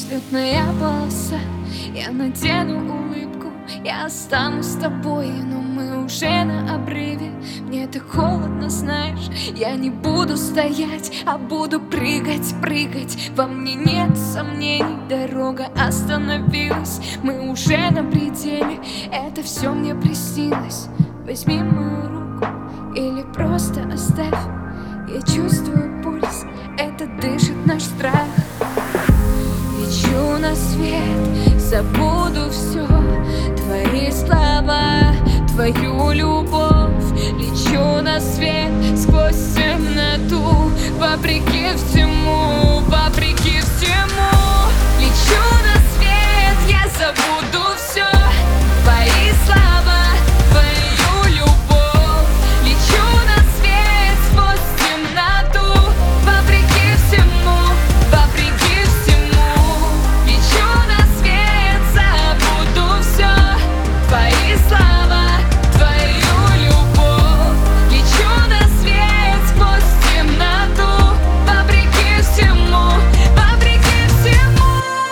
взлетная полоса. Я надену улыбку, я останусь с тобой, но мы уже на обрыве. Мне так холодно, знаешь, я не буду стоять, а буду прыгать, прыгать. Во мне нет сомнений, дорога остановилась. Мы уже на пределе, это все мне приснилось. Возьми мою руку или просто оставь. Я чувствую пульс, это дышит наш страх. Лечу на свет, забуду все, твои слова, твою любовь. Лечу на свет сквозь темноту, вопреки всему, вопреки всему. Лечу на свет, я забуду все, твои слова, твою любовь. Лечу на свет сквозь темноту, вопреки всему, вопреки всему. Лечу на свет, забуду все, твои слова, твою любовь. Лечу на свет сквозь темноту, вопреки всему, вопреки всему.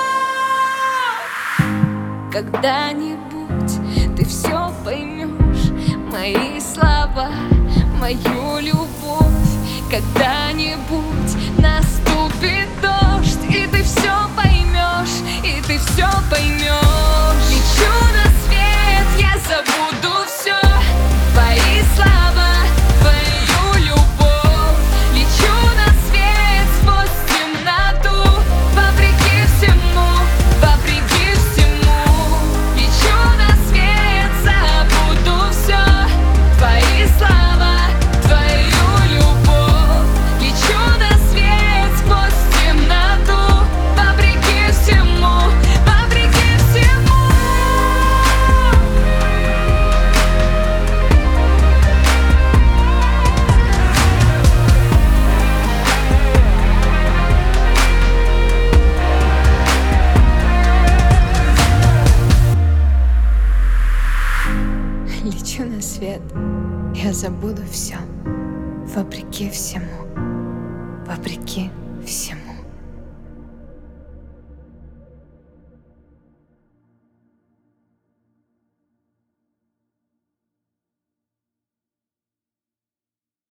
Когда-нибудь ты все поймешь, мои слова, мою любовь. Когда-нибудь наступит дождь, и ты все поймешь, и ты все поймешь. Лечу на свет, я забуду все, твои слова, твою любовь. Лечу на свет сквозь темноту, вопреки всему, вопреки всему. Лечу на свет, забуду все, твои слова, твою любовь. Лечу на свет сквозь темноту, вопреки всему, вопреки всему. Лечу на свет, я забуду все, вопреки всему, вопреки всему.